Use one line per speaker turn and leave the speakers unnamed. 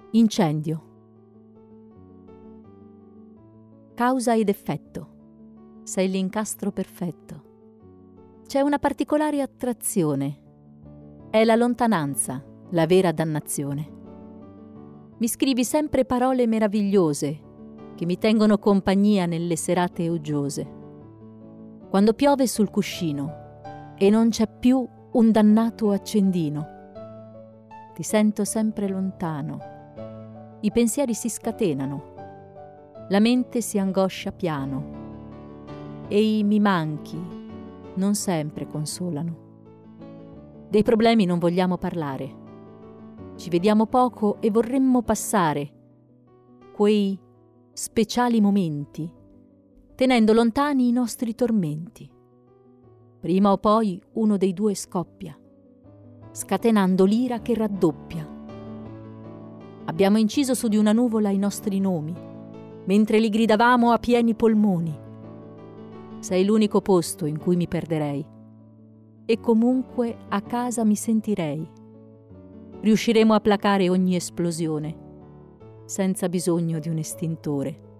Incendio. Causa ed effetto. Sei l'incastro perfetto. C'è una particolare attrazione. È la lontananza, la vera dannazione. Mi scrivi sempre parole meravigliose che mi tengono compagnia nelle serate uggiose. Quando piove sul cuscino e non c'è più un dannato accendino, ti sento sempre lontano. I pensieri si scatenano, la mente si angoscia piano e i mi manchi non sempre consolano. Dei problemi non vogliamo parlare, ci vediamo poco e vorremmo passare quei speciali momenti, tenendo lontani i nostri tormenti. Prima o poi uno dei due scoppia, scatenando l'ira che raddoppia. Abbiamo inciso su di una nuvola i nostri nomi, mentre li gridavamo a pieni polmoni. Sei l'unico posto in cui mi perderei, e comunque a casa mi sentirei. Riusciremo a placare ogni esplosione, senza bisogno di un estintore.